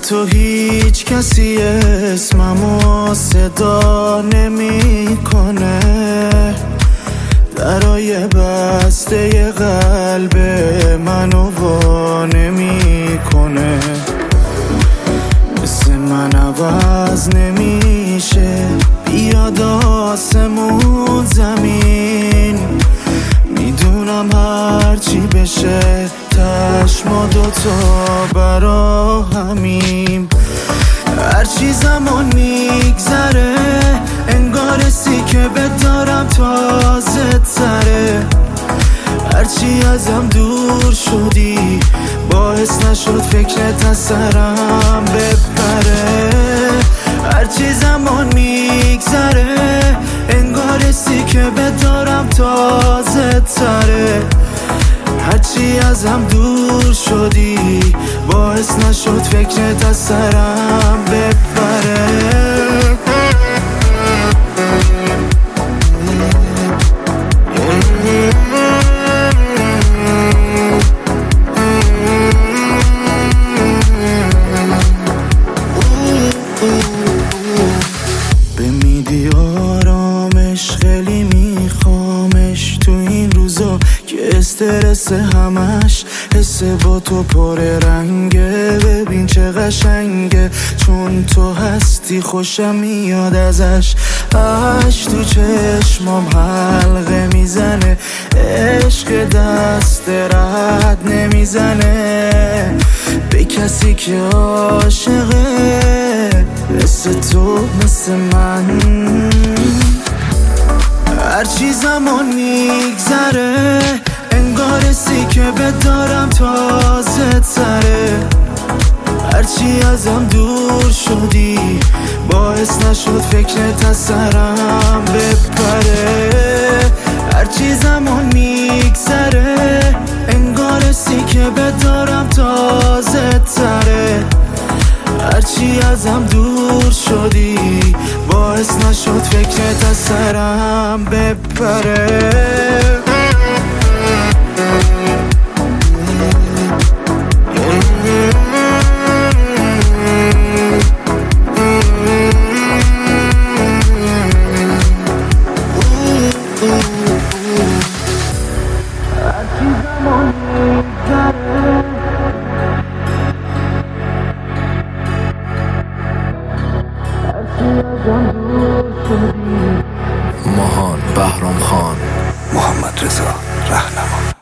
تو هیچ کسی اسممو صدا نمیکنه، درای بسته قلب منو وا نمیکنه. مثل من عوض نمیشه، بیاد آسمون زمین. میدونم هرچی بشه تش ما دوتا برا همیم. هرچی زمان میگذره انگار که بدارم تازه تره. هرچی ازم دور شدی باعث نشد فکرت از سرم بپره. هرچی زمان میگذره انگار که بدارم تازه تره. هرچی ازم دور شدی باعث نشد فکرت از سرم بپره. بمیدی آرامش خیلی میخوامش تو این روزا که استرس همش حس با تو پر رنگه. ببین چه قشنگه چون تو هستی خوشم میاد ازش. عشق تو چشمام حلقه میزنه، عشق دست رد نمیزنه به کسی که عاشقه مثل تو مثل من. هرچی زمان میگذره انگار که بدارم تازه تره. هرچی ازم دور شدی باعث نشد فکرت از سرم بپره. هرچی زمان میگذره انگار که بدارم تازه تره. هرچی ازم دور شدی باعث نشد فکرت از سرم بپره. ماهان بهرام خان، محمد رضا رهنما.